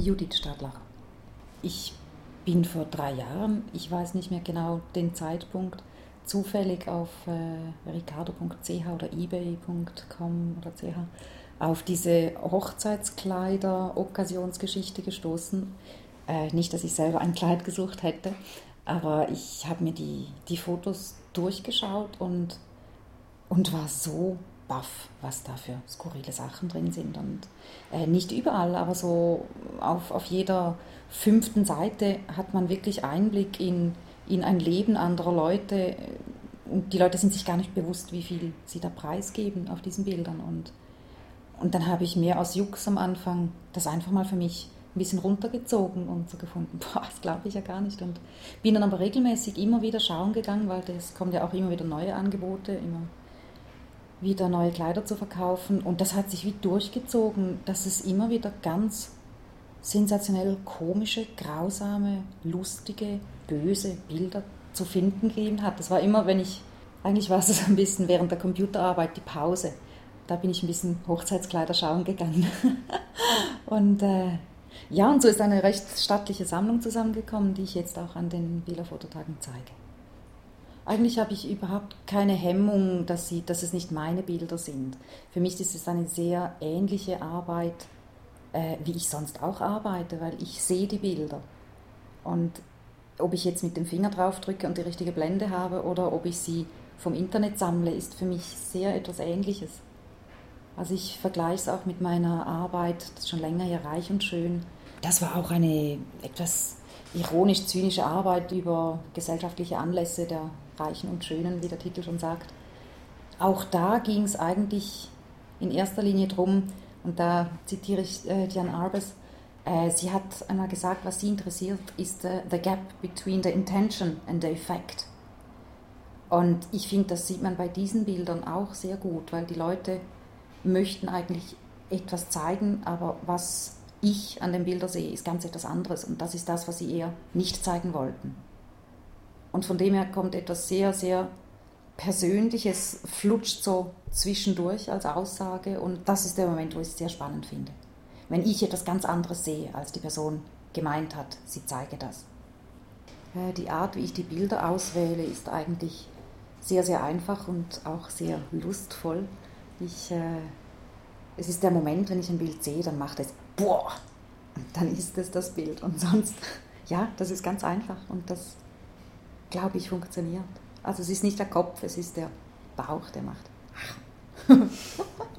Judith Stadler. Ich bin vor 3 Jahren, ich weiß nicht mehr genau den Zeitpunkt, zufällig auf ricardo.ch oder ebay.com oder ch auf diese Hochzeitskleider-Okkasionsgeschichte gestoßen. Nicht, dass ich selber ein Kleid gesucht hätte, aber ich habe mir die Fotos durchgeschaut und war so baff, was da für skurrile Sachen drin sind. Und nicht überall, aber so auf jeder 5. Seite hat man wirklich Einblick in ein Leben anderer Leute. Und die Leute sind sich gar nicht bewusst, wie viel sie da preisgeben auf diesen Bildern. Und dann habe ich mir aus Jux am Anfang das einfach mal für mich ein bisschen runtergezogen und so gefunden, das glaube ich ja gar nicht. Und bin dann aber regelmäßig immer wieder schauen gegangen, weil es kommen ja auch immer wieder neue Angebote, immer wieder neue Kleider zu verkaufen. Und das hat sich wie durchgezogen, dass es immer wieder ganz sensationell komische, grausame, lustige, böse Bilder zu finden gegeben hat. Das war immer, eigentlich war es ein bisschen während der Computerarbeit die Pause. Da bin ich ein bisschen Hochzeitskleider schauen gegangen. Und und so ist eine recht stattliche Sammlung zusammengekommen, die ich jetzt auch an den Bilderfototagen zeige. Eigentlich habe ich überhaupt keine Hemmung, dass es nicht meine Bilder sind. Für mich ist es eine sehr ähnliche Arbeit, wie ich sonst auch arbeite, weil ich sehe die Bilder. Und ob ich jetzt mit dem Finger drauf drücke und die richtige Blende habe oder ob ich sie vom Internet sammle, ist für mich sehr etwas Ähnliches. Also ich vergleiche es auch mit meiner Arbeit, das ist schon länger her, Reich und Schön. Das war auch eine etwas ironisch-zynische Arbeit über gesellschaftliche Anlässe der Reichen und Schönen, wie der Titel schon sagt. Auch da ging es eigentlich in erster Linie darum, und da zitiere ich Diane Arbus, sie hat einmal gesagt, was sie interessiert, ist the gap between the intention and the effect. Und ich finde, das sieht man bei diesen Bildern auch sehr gut, weil die Leute möchten eigentlich etwas zeigen, aber was ich an den Bildern sehe, ist ganz etwas anderes. Und das ist das, was sie eher nicht zeigen wollten. Und von dem her kommt etwas sehr, sehr Persönliches, flutscht so zwischendurch als Aussage. Und das ist der Moment, wo ich es sehr spannend finde. Wenn ich etwas ganz anderes sehe, als die Person gemeint hat, sie zeige das. Die Art, wie ich die Bilder auswähle, ist eigentlich sehr, sehr einfach und auch sehr lustvoll. Es ist der Moment, wenn ich ein Bild sehe, dann macht es boah, und dann ist es das Bild. Und sonst, ja, das ist ganz einfach und das, glaube ich, funktioniert. Also es ist nicht der Kopf, es ist der Bauch, der macht.